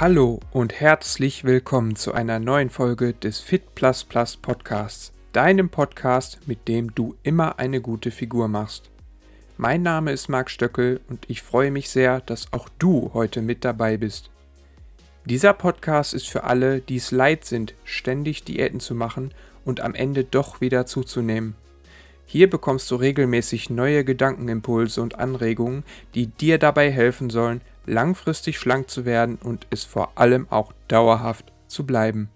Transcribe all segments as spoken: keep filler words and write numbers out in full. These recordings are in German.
Hallo und herzlich willkommen zu einer neuen Folge des Fit Plus Plus Podcasts, deinem Podcast, mit dem du immer eine gute Figur machst. Mein Name ist Marc Stöckel und ich freue mich sehr, dass auch du heute mit dabei bist. Dieser Podcast ist für alle, die es leid sind, ständig Diäten zu machen und am Ende doch wieder zuzunehmen. Hier bekommst du regelmäßig neue Gedankenimpulse und Anregungen, die dir dabei helfen sollen, langfristig schlank zu werden und es vor allem auch dauerhaft zu bleiben.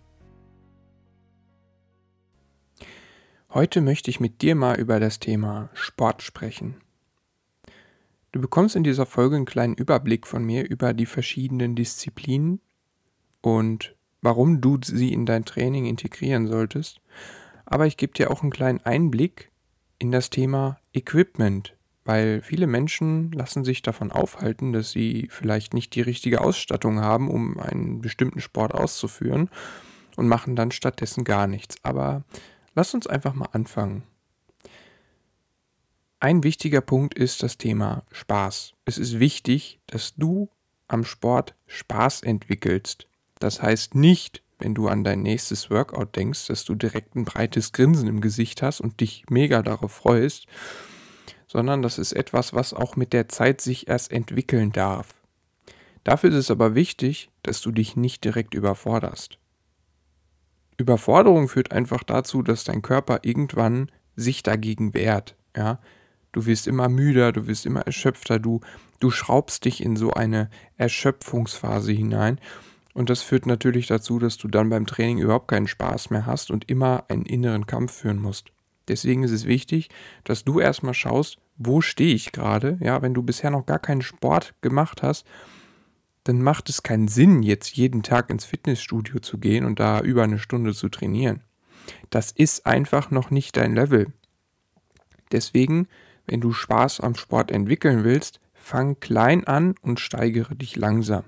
Heute möchte ich mit dir mal über das Thema Sport sprechen. Du bekommst in dieser Folge einen kleinen Überblick von mir über die verschiedenen Disziplinen und warum du sie in dein Training integrieren solltest. Aber ich gebe dir auch einen kleinen Einblick in das Thema Equipment, weil viele Menschen lassen sich davon aufhalten, dass sie vielleicht nicht die richtige Ausstattung haben, um einen bestimmten Sport auszuführen und machen dann stattdessen gar nichts. Aber lass uns einfach mal anfangen. Ein wichtiger Punkt ist das Thema Spaß. Es ist wichtig, dass du am Sport Spaß entwickelst. Das heißt nicht, wenn du an dein nächstes Workout denkst, dass du direkt ein breites Grinsen im Gesicht hast und dich mega darauf freust, sondern das ist etwas, was auch mit der Zeit sich erst entwickeln darf. Dafür ist es aber wichtig, dass du dich nicht direkt überforderst. Überforderung führt einfach dazu, dass dein Körper irgendwann sich dagegen wehrt. Ja? Du wirst immer müder, du wirst immer erschöpfter, du, du schraubst dich in so eine Erschöpfungsphase hinein. Und das führt natürlich dazu, dass du dann beim Training überhaupt keinen Spaß mehr hast und immer einen inneren Kampf führen musst. Deswegen ist es wichtig, dass du erstmal schaust, wo stehe ich gerade. Ja, wenn du bisher noch gar keinen Sport gemacht hast, dann macht es keinen Sinn, jetzt jeden Tag ins Fitnessstudio zu gehen und da über eine Stunde zu trainieren. Das ist einfach noch nicht dein Level. Deswegen, wenn du Spaß am Sport entwickeln willst, fang klein an und steigere dich langsam.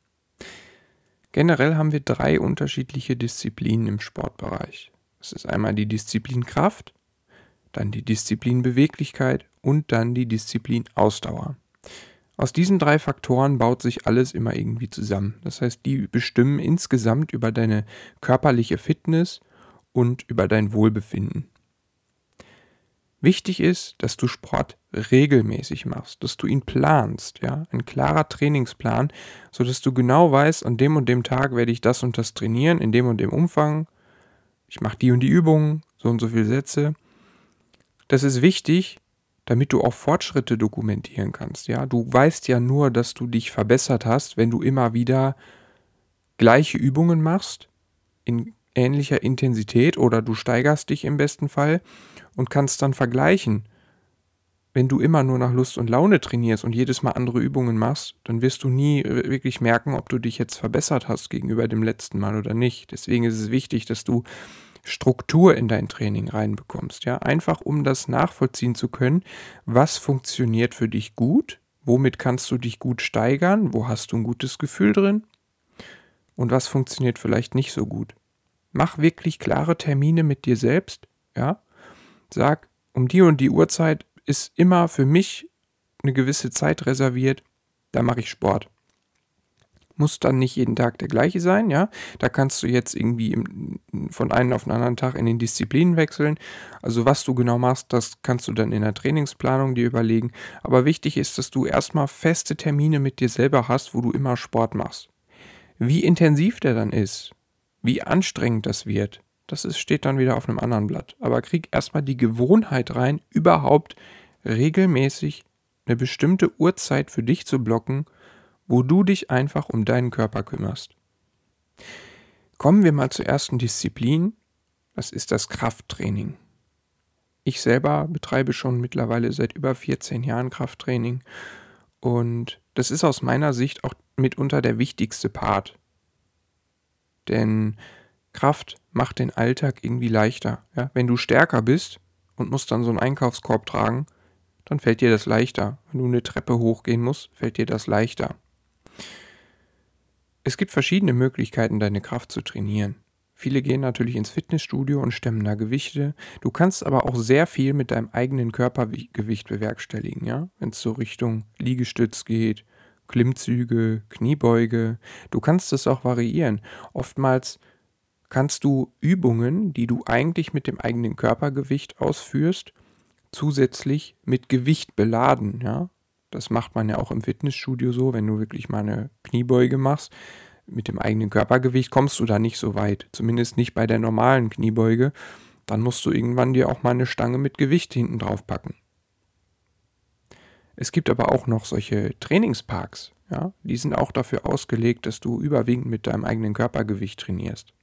Generell haben wir drei unterschiedliche Disziplinen im Sportbereich. Das ist einmal die Disziplin Kraft, dann die Disziplin Beweglichkeit und dann die Disziplin Ausdauer. Aus diesen drei Faktoren baut sich alles immer irgendwie zusammen. Das heißt, die bestimmen insgesamt über deine körperliche Fitness und über dein Wohlbefinden. Wichtig ist, dass du Sport regelmäßig machst, dass du ihn planst, ja, ein klarer Trainingsplan, sodass du genau weißt, an dem und dem Tag werde ich das und das trainieren, in dem und dem Umfang, ich mache die und die Übungen, so und so viele Sätze. Das ist wichtig, damit du auch Fortschritte dokumentieren kannst, ja. Du weißt ja nur, dass du dich verbessert hast, wenn du immer wieder gleiche Übungen machst, in ähnlicher Intensität oder du steigerst dich im besten Fall und kannst dann vergleichen. Wenn du immer nur nach Lust und Laune trainierst und jedes Mal andere Übungen machst, dann wirst du nie wirklich merken, ob du dich jetzt verbessert hast gegenüber dem letzten Mal oder nicht. Deswegen ist es wichtig, dass du Struktur in dein Training reinbekommst. Ja? Einfach um das nachvollziehen zu können, was funktioniert für dich gut, womit kannst du dich gut steigern, wo hast du ein gutes Gefühl drin und was funktioniert vielleicht nicht so gut. Mach wirklich klare Termine mit dir selbst. Ja? Sag, um die und die Uhrzeit ist immer für mich eine gewisse Zeit reserviert, da mache ich Sport. Muss dann nicht jeden Tag der gleiche sein, ja. Da kannst du jetzt irgendwie im, von einem auf den anderen Tag in den Disziplinen wechseln. Also was du genau machst, das kannst du dann in der Trainingsplanung dir überlegen. Aber wichtig ist, dass du erstmal feste Termine mit dir selber hast, wo du immer Sport machst. Wie intensiv der dann ist, wie anstrengend das wird, das ist, steht dann wieder auf einem anderen Blatt. Aber krieg erstmal die Gewohnheit rein, überhaupt regelmäßig eine bestimmte Uhrzeit für dich zu blocken, wo du dich einfach um deinen Körper kümmerst. Kommen wir mal zur ersten Disziplin, das ist das Krafttraining. Ich selber betreibe schon mittlerweile seit über vierzehn Jahren Krafttraining und das ist aus meiner Sicht auch mitunter der wichtigste Part. Denn Kraft macht den Alltag irgendwie leichter. Ja? Wenn du stärker bist und musst dann so einen Einkaufskorb tragen, dann fällt dir das leichter. Wenn du eine Treppe hochgehen musst, fällt dir das leichter. Es gibt verschiedene Möglichkeiten, deine Kraft zu trainieren. Viele gehen natürlich ins Fitnessstudio und stemmen da Gewichte. Du kannst aber auch sehr viel mit deinem eigenen Körpergewicht bewerkstelligen, ja? Wenn es so Richtung Liegestütz geht, Klimmzüge, Kniebeuge. Du kannst es auch variieren. Oftmals kannst du Übungen, die du eigentlich mit dem eigenen Körpergewicht ausführst, zusätzlich mit Gewicht beladen. Ja? Das macht man ja auch im Fitnessstudio so, wenn du wirklich mal eine Kniebeuge machst. Mit dem eigenen Körpergewicht kommst du da nicht so weit. Zumindest nicht bei der normalen Kniebeuge. Dann musst du irgendwann dir auch mal eine Stange mit Gewicht hinten drauf packen. Es gibt aber auch noch solche Trainingsparks. Ja? Die sind auch dafür ausgelegt, dass du überwiegend mit deinem eigenen Körpergewicht trainierst.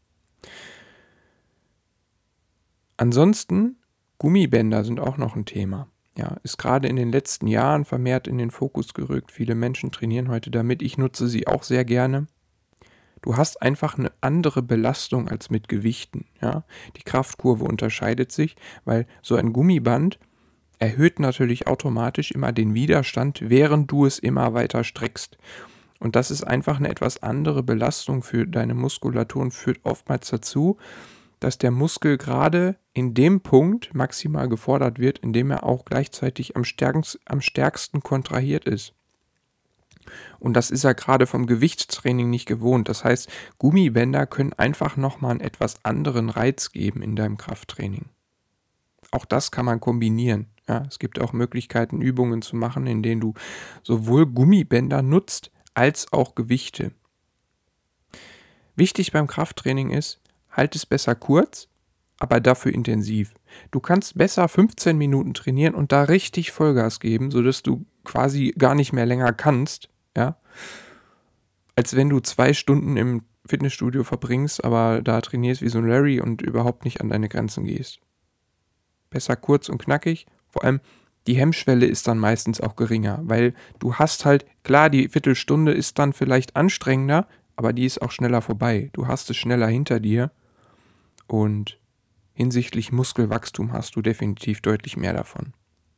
Ansonsten, Gummibänder sind auch noch ein Thema. Ja, ist gerade in den letzten Jahren vermehrt in den Fokus gerückt. Viele Menschen trainieren heute damit. Ich nutze sie auch sehr gerne. Du hast einfach eine andere Belastung als mit Gewichten. Ja? Die Kraftkurve unterscheidet sich, weil so ein Gummiband erhöht natürlich automatisch immer den Widerstand, während du es immer weiter streckst. Und das ist einfach eine etwas andere Belastung für deine Muskulatur und führt oftmals dazu, dass der Muskel gerade in dem Punkt maximal gefordert wird, in dem er auch gleichzeitig am stärksten, am stärksten kontrahiert ist. Und das ist er gerade vom Gewichtstraining nicht gewohnt. Das heißt, Gummibänder können einfach nochmal einen etwas anderen Reiz geben in deinem Krafttraining. Auch das kann man kombinieren. Ja, es gibt auch Möglichkeiten, Übungen zu machen, in denen du sowohl Gummibänder nutzt, als auch Gewichte. Wichtig beim Krafttraining ist, halt es besser kurz, aber dafür intensiv. Du kannst besser fünfzehn Minuten trainieren und da richtig Vollgas geben, sodass du quasi gar nicht mehr länger kannst, ja, als wenn du zwei Stunden im Fitnessstudio verbringst, aber da trainierst wie so ein Larry und überhaupt nicht an deine Grenzen gehst. Besser kurz und knackig, vor allem die Hemmschwelle ist dann meistens auch geringer, weil du hast halt, klar, die Viertelstunde ist dann vielleicht anstrengender, aber die ist auch schneller vorbei. Du hast es schneller hinter dir und hinsichtlich Muskelwachstum hast du definitiv deutlich mehr davon.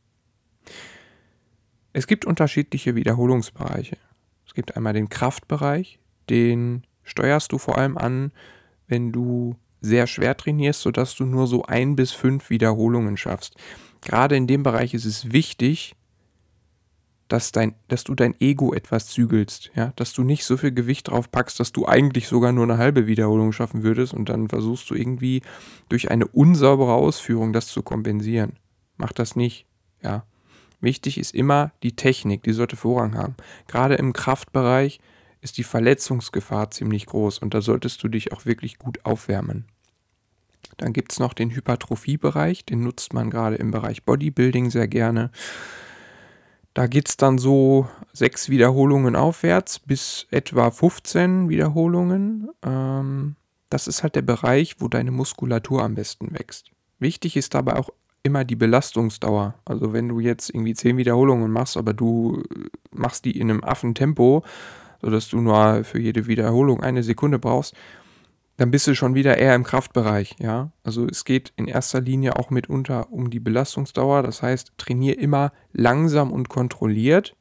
Es gibt unterschiedliche Wiederholungsbereiche. Es gibt einmal den Kraftbereich, den steuerst du vor allem an, wenn du sehr schwer trainierst, sodass du nur so ein bis fünf Wiederholungen schaffst. Gerade in dem Bereich ist es wichtig, dass, dein, dass du dein Ego etwas zügelst, ja? Dass du nicht so viel Gewicht drauf packst, dass du eigentlich sogar nur eine halbe Wiederholung schaffen würdest und dann versuchst du irgendwie durch eine unsaubere Ausführung das zu kompensieren. Mach das nicht, ja. Wichtig ist immer die Technik, die sollte Vorrang haben. Gerade im Kraftbereich ist die Verletzungsgefahr ziemlich groß und da solltest du dich auch wirklich gut aufwärmen. Dann gibt es noch den Hypertrophiebereich, den nutzt man gerade im Bereich Bodybuilding sehr gerne. Da geht es dann so sechs Wiederholungen aufwärts bis etwa fünfzehn Wiederholungen. Ähm, das ist halt der Bereich, wo deine Muskulatur am besten wächst. Wichtig ist dabei auch immer die Belastungsdauer. Also wenn du jetzt irgendwie zehn Wiederholungen machst, aber du machst die in einem Affentempo, sodass du nur für jede Wiederholung eine Sekunde brauchst, dann bist du schon wieder eher im Kraftbereich, ja. Also es geht in erster Linie auch mitunter um die Belastungsdauer. Das heißt, trainiere immer langsam und kontrolliert.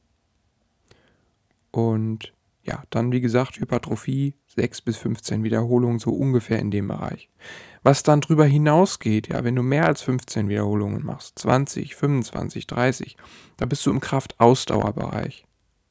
Und ja, dann wie gesagt, Hypertrophie, sechs bis fünfzehn Wiederholungen, so ungefähr in dem Bereich. Was dann drüber hinausgeht, ja, wenn du mehr als fünfzehn Wiederholungen machst, zwanzig, fünfundzwanzig, dreißig, da bist du im Kraftausdauerbereich.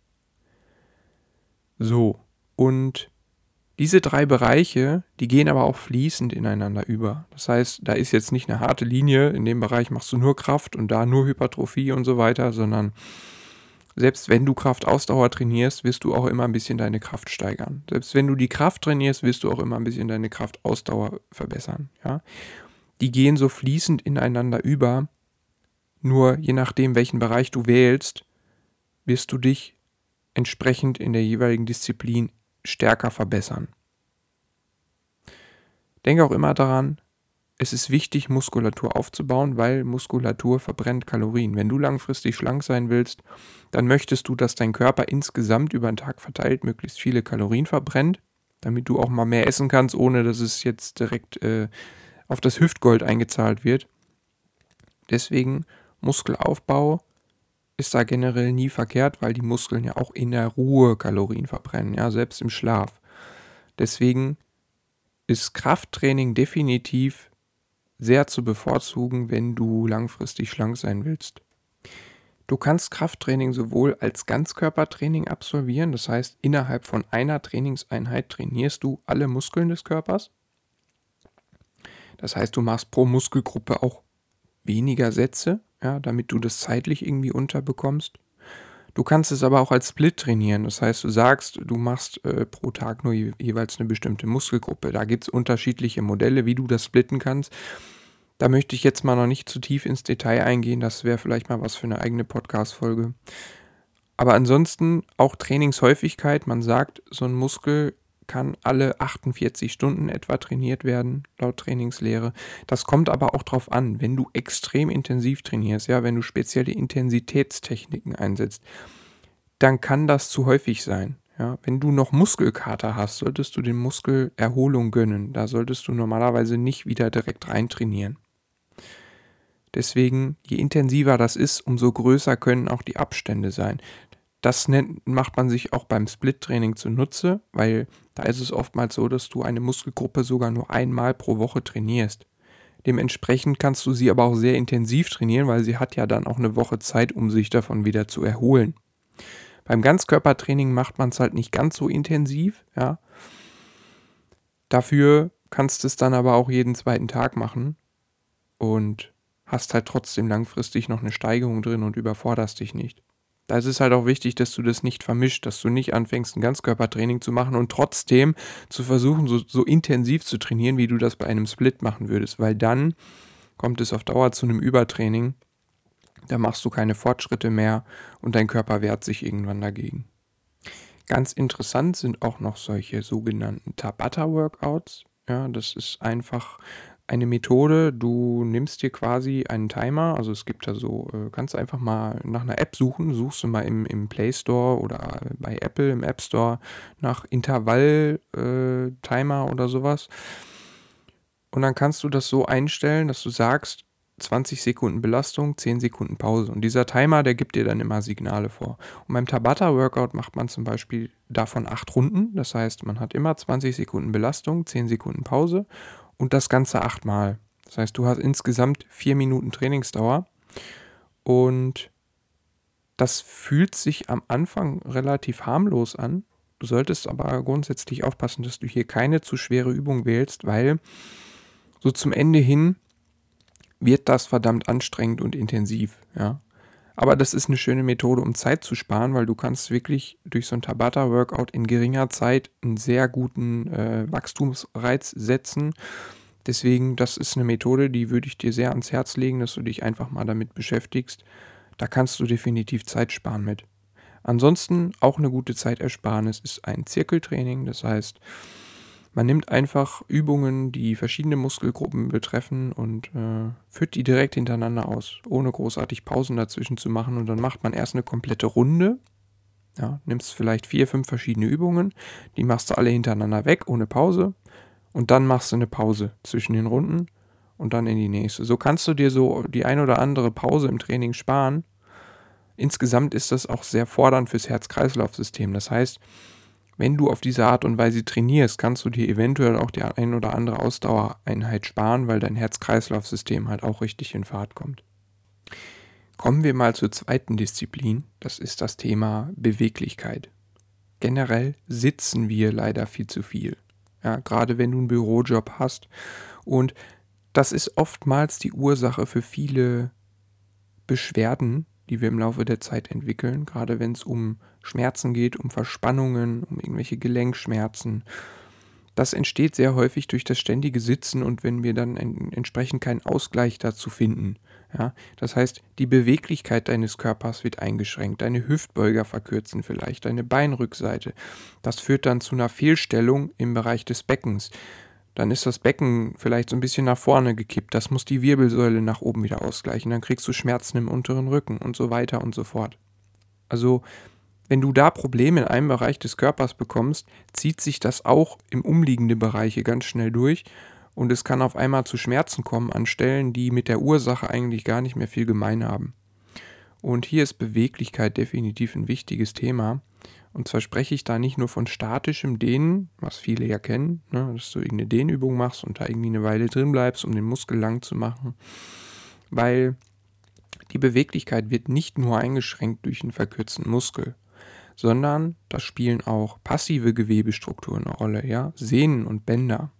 So, und diese drei Bereiche, die gehen aber auch fließend ineinander über. Das heißt, da ist jetzt nicht eine harte Linie, in dem Bereich machst du nur Kraft und da nur Hypertrophie und so weiter, sondern selbst wenn du Kraftausdauer trainierst, wirst du auch immer ein bisschen deine Kraft steigern. Selbst wenn du die Kraft trainierst, wirst du auch immer ein bisschen deine Kraftausdauer verbessern. Ja? Die gehen so fließend ineinander über, nur je nachdem, welchen Bereich du wählst, wirst du dich entsprechend in der jeweiligen Disziplin stärker verbessern. Denke auch immer daran, es ist wichtig, Muskulatur aufzubauen, weil Muskulatur verbrennt Kalorien. Wenn du langfristig schlank sein willst, dann möchtest du, dass dein Körper insgesamt über den Tag verteilt möglichst viele Kalorien verbrennt, damit du auch mal mehr essen kannst, ohne dass es jetzt direkt äh, auf das Hüftgold eingezahlt wird. Deswegen Muskelaufbau ist da generell nie verkehrt, weil die Muskeln ja auch in der Ruhe Kalorien verbrennen, ja, selbst im Schlaf. Deswegen ist Krafttraining definitiv sehr zu bevorzugen, wenn du langfristig schlank sein willst. Du kannst Krafttraining sowohl als Ganzkörpertraining absolvieren, das heißt, innerhalb von einer Trainingseinheit trainierst du alle Muskeln des Körpers. Das heißt, du machst pro Muskelgruppe auch weniger Sätze, ja, damit du das zeitlich irgendwie unterbekommst. Du kannst es aber auch als Split trainieren. Das heißt, du sagst, du machst äh, pro Tag nur je, jeweils eine bestimmte Muskelgruppe. Da gibt es unterschiedliche Modelle, wie du das splitten kannst. Da möchte ich jetzt mal noch nicht zu tief ins Detail eingehen. Das wäre vielleicht mal was für eine eigene Podcast-Folge. Aber ansonsten auch Trainingshäufigkeit. Man sagt, so ein Muskel kann alle achtundvierzig Stunden etwa trainiert werden, laut Trainingslehre. Das kommt aber auch drauf an, wenn du extrem intensiv trainierst, ja, wenn du spezielle Intensitätstechniken einsetzt, dann kann das zu häufig sein. Ja. Wenn du noch Muskelkater hast, solltest du den Muskel Erholung gönnen. Da solltest du normalerweise nicht wieder direkt rein trainieren. Deswegen, je intensiver das ist, umso größer können auch die Abstände sein. Das nennt, macht man sich auch beim Split-Training zunutze, weil da ist es oftmals so, dass du eine Muskelgruppe sogar nur einmal pro Woche trainierst. Dementsprechend kannst du sie aber auch sehr intensiv trainieren, weil sie hat ja dann auch eine Woche Zeit, um sich davon wieder zu erholen. Beim Ganzkörpertraining macht man es halt nicht ganz so intensiv, ja. Dafür kannst du es dann aber auch jeden zweiten Tag machen und hast halt trotzdem langfristig noch eine Steigerung drin und überforderst dich nicht. Da ist es halt auch wichtig, dass du das nicht vermischt, dass du nicht anfängst, ein Ganzkörpertraining zu machen und trotzdem zu versuchen, so, so intensiv zu trainieren, wie du das bei einem Split machen würdest, weil dann kommt es auf Dauer zu einem Übertraining, da machst du keine Fortschritte mehr und dein Körper wehrt sich irgendwann dagegen. Ganz interessant sind auch noch solche sogenannten Tabata-Workouts. Ja, das ist einfach eine Methode, du nimmst dir quasi einen Timer, also es gibt da so, äh, kannst einfach mal nach einer App suchen, suchst du mal im, im Play Store oder bei Apple im App Store nach Intervall-Timer äh, oder sowas. Und dann kannst du das so einstellen, dass du sagst, zwanzig Sekunden Belastung, zehn Sekunden Pause. Und dieser Timer, der gibt dir dann immer Signale vor. Und beim Tabata-Workout macht man zum Beispiel davon acht Runden. Das heißt, man hat immer zwanzig Sekunden Belastung, zehn Sekunden Pause. Und das Ganze achtmal. Das heißt, du hast insgesamt vier Minuten Trainingsdauer. Und das fühlt sich am Anfang relativ harmlos an. Du solltest aber grundsätzlich aufpassen, dass du hier keine zu schwere Übung wählst, weil so zum Ende hin wird das verdammt anstrengend und intensiv. Ja. Aber das ist eine schöne Methode, um Zeit zu sparen, weil du kannst wirklich durch so ein Tabata-Workout in geringer Zeit einen sehr guten äh, Wachstumsreiz setzen. Deswegen, das ist eine Methode, die würde ich dir sehr ans Herz legen, dass du dich einfach mal damit beschäftigst. Da kannst du definitiv Zeit sparen mit. Ansonsten auch eine gute Zeitersparnis ist ein Zirkeltraining. Das heißt, man nimmt einfach Übungen, die verschiedene Muskelgruppen betreffen und äh, führt die direkt hintereinander aus, ohne großartig Pausen dazwischen zu machen. Und dann macht man erst eine komplette Runde. Ja, nimmst vielleicht vier, fünf verschiedene Übungen, die machst du alle hintereinander weg, ohne Pause. Und dann machst du eine Pause zwischen den Runden und dann in die nächste. So kannst du dir so die ein oder andere Pause im Training sparen. Insgesamt ist das auch sehr fordernd fürs Herz-Kreislauf-System. Das heißt, wenn du auf diese Art und Weise trainierst, kannst du dir eventuell auch die ein oder andere Ausdauereinheit sparen, weil dein Herz-Kreislauf-System halt auch richtig in Fahrt kommt. Kommen wir mal zur zweiten Disziplin. Das ist das Thema Beweglichkeit. Generell sitzen wir leider viel zu viel. Ja, gerade wenn du einen Bürojob hast. Und das ist oftmals die Ursache für viele Beschwerden, die wir im Laufe der Zeit entwickeln, gerade wenn es um Schmerzen geht, um Verspannungen, um irgendwelche Gelenkschmerzen. Das entsteht sehr häufig durch das ständige Sitzen und wenn wir dann en- entsprechend keinen Ausgleich dazu finden. Ja, das heißt, die Beweglichkeit deines Körpers wird eingeschränkt, deine Hüftbeuger verkürzen vielleicht, deine Beinrückseite. Das führt dann zu einer Fehlstellung im Bereich des Beckens. Dann ist das Becken vielleicht so ein bisschen nach vorne gekippt. Das muss die Wirbelsäule nach oben wieder ausgleichen. Dann kriegst du Schmerzen im unteren Rücken und so weiter und so fort. Also, wenn du da Probleme in einem Bereich des Körpers bekommst, zieht sich das auch im umliegenden Bereiche ganz schnell durch und es kann auf einmal zu Schmerzen kommen an Stellen, die mit der Ursache eigentlich gar nicht mehr viel gemein haben. Und hier ist Beweglichkeit definitiv ein wichtiges Thema. Und zwar spreche ich da nicht nur von statischem Dehnen, was viele ja kennen, ne, dass du irgendeine Dehnübung machst und da irgendwie eine Weile drin bleibst, um den Muskel lang zu machen. Weil Die Beweglichkeit wird nicht nur eingeschränkt durch einen verkürzten Muskel, sondern da spielen auch passive Gewebestrukturen eine Rolle, ja, Sehnen und Bänder.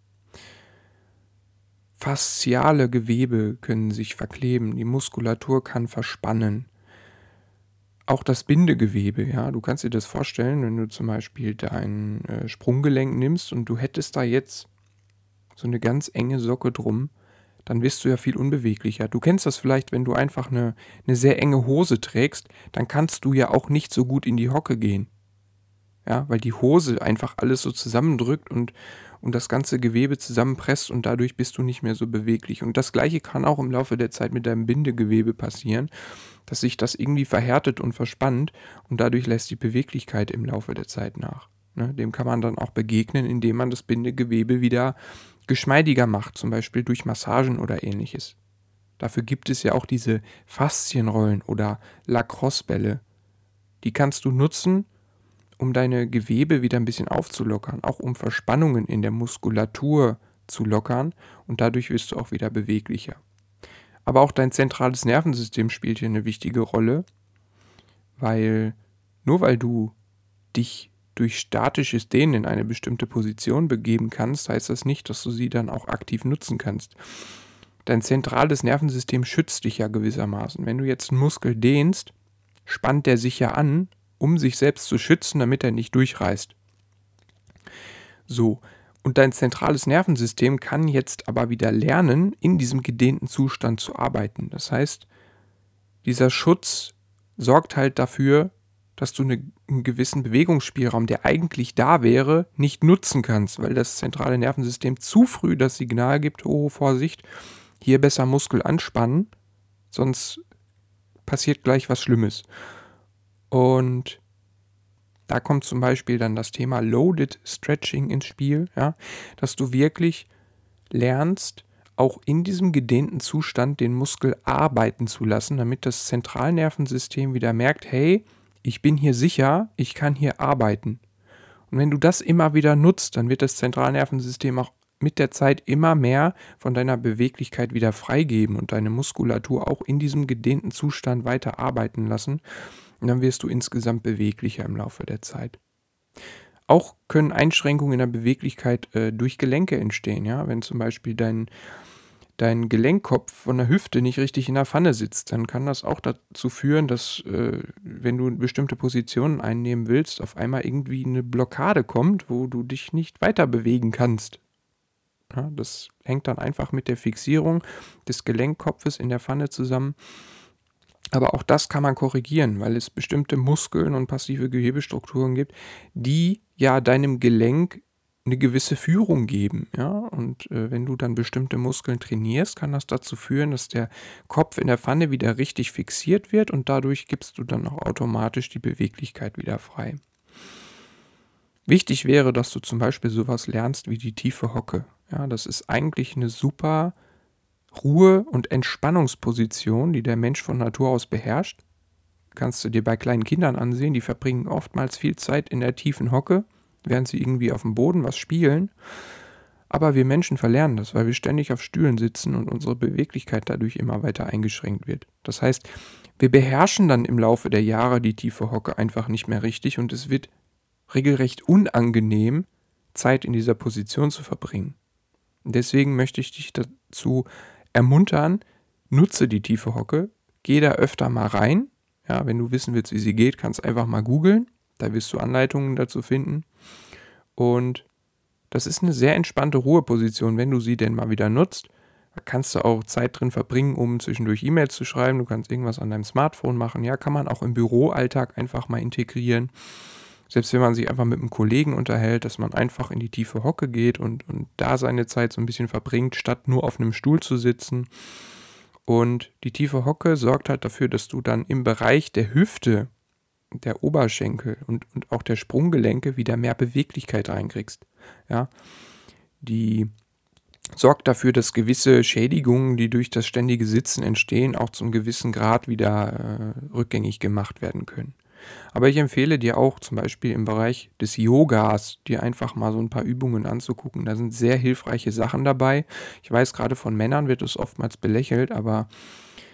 Fasziale Gewebe können sich verkleben, die Muskulatur kann verspannen. Auch das Bindegewebe, ja, du kannst dir das vorstellen, wenn du zum Beispiel dein äh, Sprunggelenk nimmst und du hättest da jetzt so eine ganz enge Socke drum, dann wirst du ja viel unbeweglicher. Du kennst das vielleicht, wenn du einfach eine, eine sehr enge Hose trägst, dann kannst du ja auch nicht so gut in die Hocke gehen. Ja, weil die Hose einfach alles so zusammendrückt und, und das ganze Gewebe zusammenpresst und dadurch bist du nicht mehr so beweglich. Und das Gleiche kann auch im Laufe der Zeit mit deinem Bindegewebe passieren, dass sich das irgendwie verhärtet und verspannt und dadurch lässt die Beweglichkeit im Laufe der Zeit nach. Ne, dem kann man dann auch begegnen, indem man das Bindegewebe wieder geschmeidiger macht, zum Beispiel durch Massagen oder ähnliches. Dafür gibt es ja auch diese Faszienrollen oder Lacrosse-Bälle. Die kannst du nutzen, um deine Gewebe wieder ein bisschen aufzulockern, auch um Verspannungen in der Muskulatur zu lockern und dadurch wirst du auch wieder beweglicher. Aber auch dein zentrales Nervensystem spielt hier eine wichtige Rolle, weil nur weil du dich durch statisches Dehnen in eine bestimmte Position begeben kannst, heißt das nicht, dass du sie dann auch aktiv nutzen kannst. Dein zentrales Nervensystem schützt dich ja gewissermaßen. Wenn du jetzt einen Muskel dehnst, spannt der sich ja an, um sich selbst zu schützen, damit er nicht durchreißt. So, und dein zentrales Nervensystem kann jetzt aber wieder lernen, in diesem gedehnten Zustand zu arbeiten. Das heißt, dieser Schutz sorgt halt dafür, dass du eine, einen gewissen Bewegungsspielraum, der eigentlich da wäre, nicht nutzen kannst, weil das zentrale Nervensystem zu früh das Signal gibt, oh Vorsicht, hier besser Muskel anspannen, sonst passiert gleich was Schlimmes. Und da kommt zum Beispiel dann das Thema Loaded Stretching ins Spiel, ja, dass du wirklich lernst, auch in diesem gedehnten Zustand den Muskel arbeiten zu lassen, damit das Zentralnervensystem wieder merkt, hey, ich bin hier sicher, ich kann hier arbeiten. Und wenn du das immer wieder nutzt, dann wird das Zentralnervensystem auch mit der Zeit immer mehr von deiner Beweglichkeit wieder freigeben und deine Muskulatur auch in diesem gedehnten Zustand weiter arbeiten lassen. Und dann wirst du insgesamt beweglicher im Laufe der Zeit. Auch können Einschränkungen in der Beweglichkeit äh, durch Gelenke entstehen. Ja? Wenn zum Beispiel dein, dein Gelenkkopf von der Hüfte nicht richtig in der Pfanne sitzt, dann kann das auch dazu führen, dass, äh, wenn du bestimmte Positionen einnehmen willst, auf einmal irgendwie eine Blockade kommt, wo du dich nicht weiter bewegen kannst. Ja, das hängt dann einfach mit der Fixierung des Gelenkkopfes in der Pfanne zusammen. Aber auch das kann man korrigieren, weil es bestimmte Muskeln und passive Gewebestrukturen gibt, die ja deinem Gelenk eine gewisse Führung geben. Ja? Und äh, wenn du dann bestimmte Muskeln trainierst, kann das dazu führen, dass der Kopf in der Pfanne wieder richtig fixiert wird und dadurch gibst du dann auch automatisch die Beweglichkeit wieder frei. Wichtig wäre, dass du zum Beispiel sowas lernst wie die tiefe Hocke. Ja, das ist eigentlich eine super Ruhe- und Entspannungsposition, die der Mensch von Natur aus beherrscht. Kannst du dir bei kleinen Kindern ansehen, die verbringen oftmals viel Zeit in der tiefen Hocke, während sie irgendwie auf dem Boden was spielen. Aber wir Menschen verlernen das, weil wir ständig auf Stühlen sitzen und unsere Beweglichkeit dadurch immer weiter eingeschränkt wird. Das heißt, wir beherrschen dann im Laufe der Jahre die tiefe Hocke einfach nicht mehr richtig und es wird regelrecht unangenehm, Zeit in dieser Position zu verbringen. Deswegen möchte ich dich dazu ermuntern, nutze die tiefe Hocke, geh da öfter mal rein. Ja, wenn du wissen willst, wie sie geht, kannst du einfach mal googeln. Da wirst du Anleitungen dazu finden. Und das ist eine sehr entspannte Ruheposition, wenn du sie denn mal wieder nutzt. Da kannst du auch Zeit drin verbringen, um zwischendurch E-Mails zu schreiben. Du kannst irgendwas an deinem Smartphone machen. Ja, kann man auch im Büroalltag einfach mal integrieren. Selbst wenn man sich einfach mit einem Kollegen unterhält, dass man einfach in die tiefe Hocke geht und, und da seine Zeit so ein bisschen verbringt, statt nur auf einem Stuhl zu sitzen. Und die tiefe Hocke sorgt halt dafür, dass du dann im Bereich der Hüfte, der Oberschenkel und, und auch der Sprunggelenke wieder mehr Beweglichkeit reinkriegst. Ja, die sorgt dafür, dass gewisse Schädigungen, die durch das ständige Sitzen entstehen, auch zum gewissen Grad wieder äh, rückgängig gemacht werden können. Aber ich empfehle dir auch zum Beispiel im Bereich des Yogas, dir einfach mal so ein paar Übungen anzugucken. Da sind sehr hilfreiche Sachen dabei. Ich weiß, gerade von Männern wird es oftmals belächelt, aber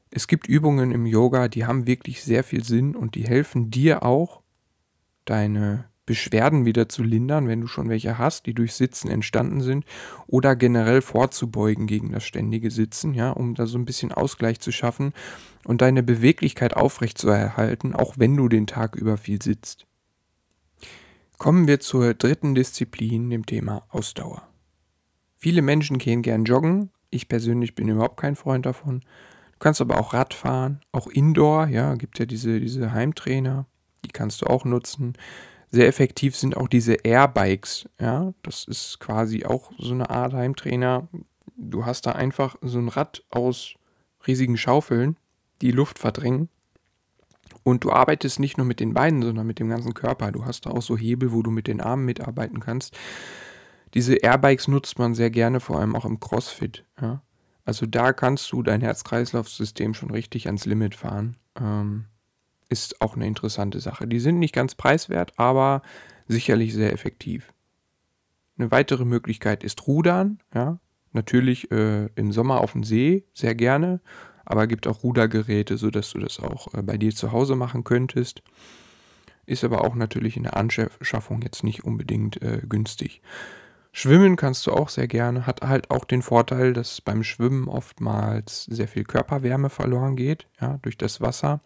Es gibt Übungen im Yoga, die haben wirklich sehr viel Sinn und die helfen dir auch, deine Beschwerden wieder zu lindern, wenn du schon welche hast, die durch Sitzen entstanden sind, oder generell vorzubeugen gegen das ständige Sitzen, ja, um da so ein bisschen Ausgleich zu schaffen und deine Beweglichkeit aufrechtzuerhalten, auch wenn du den Tag über viel sitzt. Kommen wir zur dritten Disziplin, dem Thema Ausdauer. Viele Menschen gehen gern joggen. Ich persönlich bin überhaupt kein Freund davon. Du kannst aber auch Rad fahren, auch Indoor, ja, gibt ja diese, diese Heimtrainer, die kannst du auch nutzen. Sehr effektiv sind auch diese Airbikes, ja, das ist quasi auch so eine Art Heimtrainer. Du hast da einfach so ein Rad aus riesigen Schaufeln, die Luft verdrängen. Und du arbeitest nicht nur mit den Beinen, sondern mit dem ganzen Körper. Du hast da auch so Hebel, wo du mit den Armen mitarbeiten kannst. Diese Airbikes nutzt man sehr gerne, vor allem auch im CrossFit. Ja. Also da kannst du dein Herz-Kreislauf-System schon richtig ans Limit fahren. Ähm, ist auch eine interessante Sache. Die sind nicht ganz preiswert, aber sicherlich sehr effektiv. Eine weitere Möglichkeit ist Rudern. Ja. Natürlich äh, im Sommer auf dem See, sehr gerne. Aber es gibt auch Rudergeräte, sodass du das auch äh, bei dir zu Hause machen könntest. Ist aber auch natürlich in der Anschaffung jetzt nicht unbedingt äh, günstig. Schwimmen kannst du auch sehr gerne. Hat halt auch den Vorteil, dass beim Schwimmen oftmals sehr viel Körperwärme verloren geht, ja, durch das Wasser.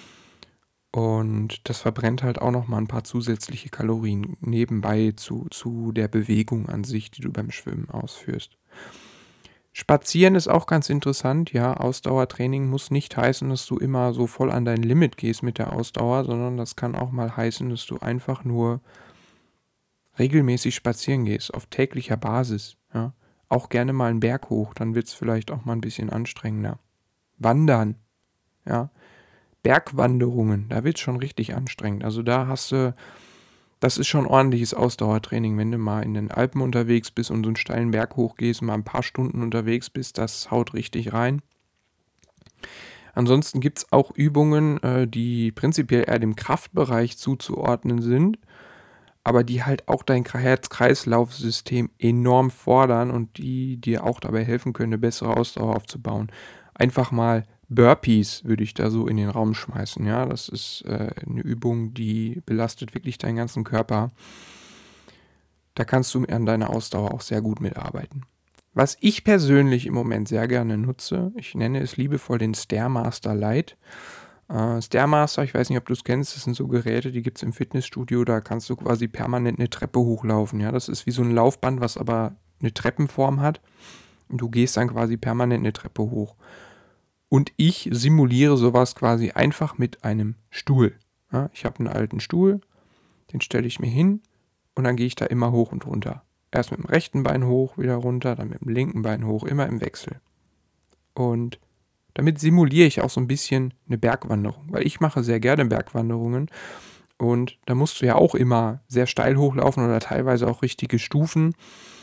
Und das verbrennt halt auch nochmal ein paar zusätzliche Kalorien nebenbei zu, zu der Bewegung an sich, die du beim Schwimmen ausführst. Spazieren ist auch ganz interessant, ja, Ausdauertraining muss nicht heißen, dass du immer so voll an dein Limit gehst mit der Ausdauer, sondern das kann auch mal heißen, dass du einfach nur regelmäßig spazieren gehst, auf täglicher Basis, ja. Auch gerne mal einen Berg hoch, dann wird es vielleicht auch mal ein bisschen anstrengender. Wandern, ja, Bergwanderungen, da wird es schon richtig anstrengend. Also da hast du, das ist schon ordentliches Ausdauertraining, wenn du mal in den Alpen unterwegs bist und so einen steilen Berg hochgehst, mal ein paar Stunden unterwegs bist, das haut richtig rein. Ansonsten gibt es auch Übungen, äh, die prinzipiell eher dem Kraftbereich zuzuordnen sind, aber die halt auch dein Herz-Kreislauf-System enorm fordern und die dir auch dabei helfen können, eine bessere Ausdauer aufzubauen. Einfach mal Burpees würde ich da so in den Raum schmeißen, ja, das ist äh, eine Übung, die belastet wirklich deinen ganzen Körper. Da kannst du an deiner Ausdauer auch sehr gut mitarbeiten. Was ich persönlich im Moment sehr gerne nutze, ich nenne es liebevoll den Stairmaster Lite. Äh, Stairmaster, ich weiß nicht, ob du es kennst, das sind so Geräte, die gibt es im Fitnessstudio, da kannst du quasi permanent eine Treppe hochlaufen, ja, das ist wie so ein Laufband, was aber eine Treppenform hat und du gehst dann quasi permanent eine Treppe hoch. Und ich simuliere sowas quasi einfach mit einem Stuhl. Ja, ich habe einen alten Stuhl, den stelle ich mir hin und dann gehe ich da immer hoch und runter. Erst mit dem rechten Bein hoch, wieder runter, dann mit dem linken Bein hoch, immer im Wechsel. Und damit simuliere ich auch so ein bisschen eine Bergwanderung, weil ich mache sehr gerne Bergwanderungen und da musst du ja auch immer sehr steil hochlaufen oder teilweise auch richtige Stufen.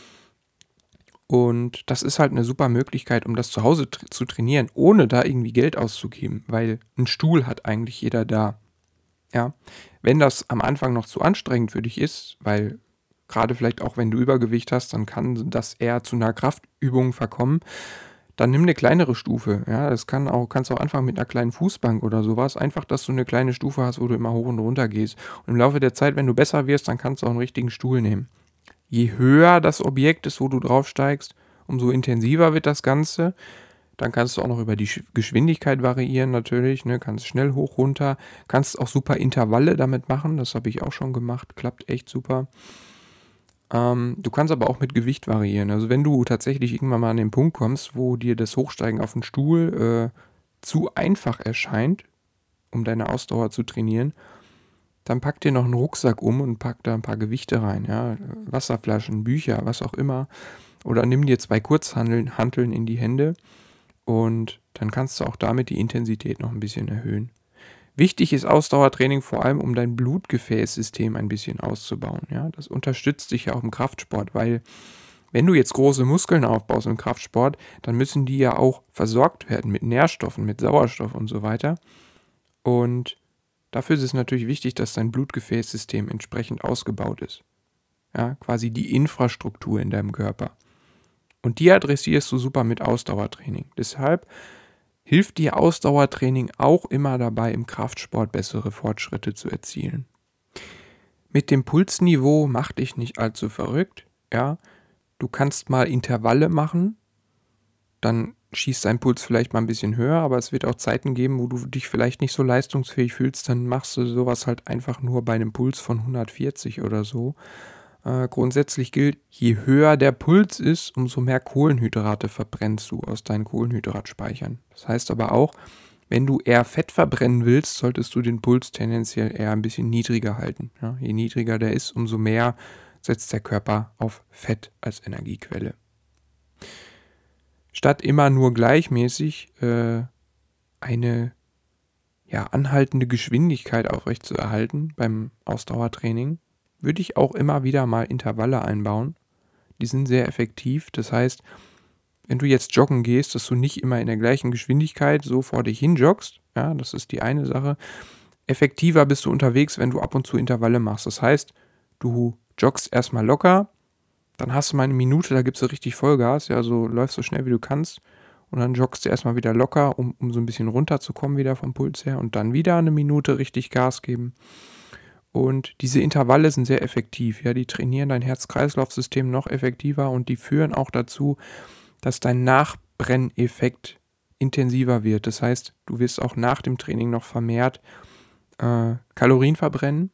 Und das ist halt eine super Möglichkeit, um das zu Hause tr- zu trainieren, ohne da irgendwie Geld auszugeben, weil einen Stuhl hat eigentlich jeder da. Ja, wenn das am Anfang noch zu anstrengend für dich ist, weil gerade vielleicht auch wenn du Übergewicht hast, dann kann das eher zu einer Kraftübung verkommen, dann nimm eine kleinere Stufe. Ja, das kann auch, kannst auch anfangen mit einer kleinen Fußbank oder sowas. Einfach, dass du eine kleine Stufe hast, wo du immer hoch und runter gehst. Und im Laufe der Zeit, wenn du besser wirst, dann kannst du auch einen richtigen Stuhl nehmen. Je höher das Objekt ist, wo du draufsteigst, umso intensiver wird das Ganze. Dann kannst du auch noch über die Geschwindigkeit variieren natürlich, ne? Kannst schnell hoch, runter, kannst auch super Intervalle damit machen, das habe ich auch schon gemacht, klappt echt super. Ähm, du kannst aber auch mit Gewicht variieren. Also wenn du tatsächlich irgendwann mal an den Punkt kommst, wo dir das Hochsteigen auf den Stuhl äh, zu einfach erscheint, um deine Ausdauer zu trainieren, dann pack dir noch einen Rucksack um und pack da ein paar Gewichte rein, ja, Wasserflaschen, Bücher, was auch immer. Oder nimm dir zwei Kurzhanteln Hanteln in die Hände und dann kannst du auch damit die Intensität noch ein bisschen erhöhen. Wichtig ist Ausdauertraining vor allem, um dein Blutgefäßsystem ein bisschen auszubauen. Ja, das unterstützt dich ja auch im Kraftsport, weil wenn du jetzt große Muskeln aufbaust im Kraftsport, dann müssen die ja auch versorgt werden mit Nährstoffen, mit Sauerstoff und so weiter. Und dafür ist es natürlich wichtig, dass dein Blutgefäßsystem entsprechend ausgebaut ist. Ja, quasi die Infrastruktur in deinem Körper. Und die adressierst du super mit Ausdauertraining. Deshalb hilft dir Ausdauertraining auch immer dabei, im Kraftsport bessere Fortschritte zu erzielen. Mit dem Pulsniveau mach dich nicht allzu verrückt, ja. Du kannst mal Intervalle machen, dann schießt dein Puls vielleicht mal ein bisschen höher, aber es wird auch Zeiten geben, wo du dich vielleicht nicht so leistungsfähig fühlst, dann machst du sowas halt einfach nur bei einem Puls von hundertvierzig oder so. Äh, grundsätzlich gilt, je höher der Puls ist, umso mehr Kohlenhydrate verbrennst du aus deinen Kohlenhydratspeichern. Das heißt aber auch, wenn du eher Fett verbrennen willst, solltest du den Puls tendenziell eher ein bisschen niedriger halten. Ja, je niedriger der ist, umso mehr setzt der Körper auf Fett als Energiequelle. Statt immer nur gleichmäßig äh, eine ja, anhaltende Geschwindigkeit aufrechtzuerhalten beim Ausdauertraining, würde ich auch immer wieder mal Intervalle einbauen. Die sind sehr effektiv. Das heißt, wenn du jetzt joggen gehst, dass du nicht immer in der gleichen Geschwindigkeit so vor dich hin joggst. Ja, das ist die eine Sache. Effektiver bist du unterwegs, wenn du ab und zu Intervalle machst. Das heißt, du joggst erstmal locker, dann hast du mal eine Minute, da gibst du richtig Vollgas, ja, so läufst so schnell wie du kannst und dann joggst du erstmal wieder locker, um, um so ein bisschen runterzukommen wieder vom Puls her und dann wieder eine Minute richtig Gas geben. Und diese Intervalle sind sehr effektiv, ja, die trainieren dein Herz-Kreislauf-System noch effektiver und die führen auch dazu, dass dein Nachbrenneffekt intensiver wird. Das heißt, du wirst auch nach dem Training noch vermehrt äh, Kalorien verbrennen.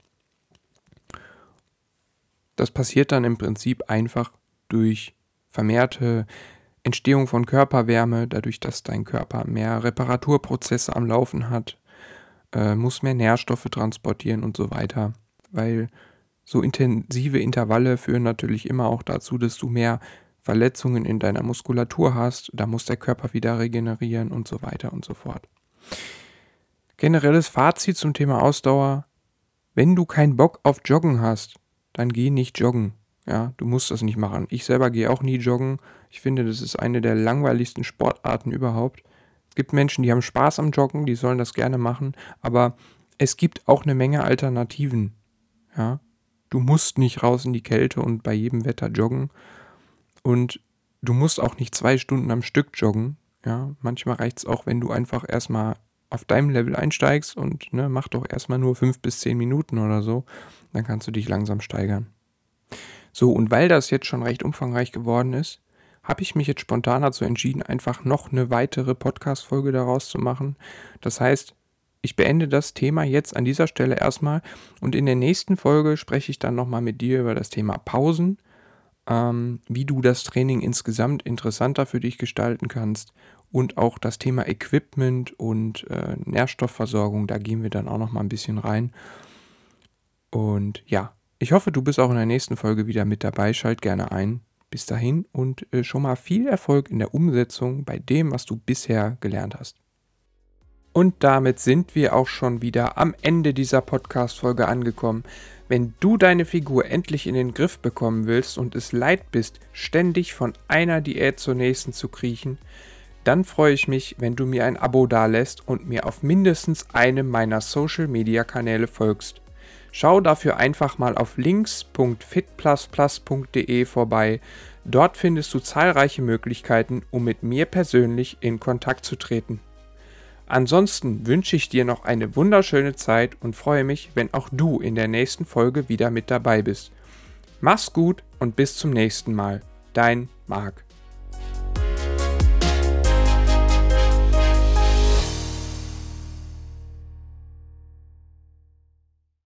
Das passiert dann im Prinzip einfach durch vermehrte Entstehung von Körperwärme, dadurch, dass dein Körper mehr Reparaturprozesse am Laufen hat, äh, muss mehr Nährstoffe transportieren und so weiter. Weil so intensive Intervalle führen natürlich immer auch dazu, dass du mehr Verletzungen in deiner Muskulatur hast, da muss der Körper wieder regenerieren und so weiter und so fort. Generelles Fazit zum Thema Ausdauer: Wenn du keinen Bock auf Joggen hast, dann geh nicht joggen. Ja, du musst das nicht machen. Ich selber gehe auch nie joggen. Ich finde, das ist eine der langweiligsten Sportarten überhaupt. Es gibt Menschen, die haben Spaß am Joggen, die sollen das gerne machen, aber es gibt auch eine Menge Alternativen. Ja, du musst nicht raus in die Kälte und bei jedem Wetter joggen und du musst auch nicht zwei Stunden am Stück joggen. Ja, manchmal reicht es auch, wenn du einfach erstmal auf deinem Level einsteigst und ne, mach doch erstmal nur fünf bis zehn Minuten oder so, dann kannst du dich langsam steigern. So, und weil das jetzt schon recht umfangreich geworden ist, habe ich mich jetzt spontan dazu entschieden, einfach noch eine weitere Podcast-Folge daraus zu machen. Das heißt, ich beende das Thema jetzt an dieser Stelle erstmal und in der nächsten Folge spreche ich dann nochmal mit dir über das Thema Pausen, ähm, wie du das Training insgesamt interessanter für dich gestalten kannst und auch das Thema Equipment und äh, Nährstoffversorgung, da gehen wir dann auch nochmal ein bisschen rein. Und ja, ich hoffe, du bist auch in der nächsten Folge wieder mit dabei. Schalt gerne ein. Bis dahin und äh, schon mal viel Erfolg in der Umsetzung bei dem, was du bisher gelernt hast. Und damit sind wir auch schon wieder am Ende dieser Podcast-Folge angekommen. Wenn du deine Figur endlich in den Griff bekommen willst und es leid bist, ständig von einer Diät zur nächsten zu kriechen, dann freue ich mich, wenn du mir ein Abo dalässt und mir auf mindestens einem meiner Social-Media-Kanäle folgst. Schau dafür einfach mal auf links punkt fit plus plus punkt de vorbei. Dort findest du zahlreiche Möglichkeiten, um mit mir persönlich in Kontakt zu treten. Ansonsten wünsche ich dir noch eine wunderschöne Zeit und freue mich, wenn auch du in der nächsten Folge wieder mit dabei bist. Mach's gut und bis zum nächsten Mal. Dein Marc.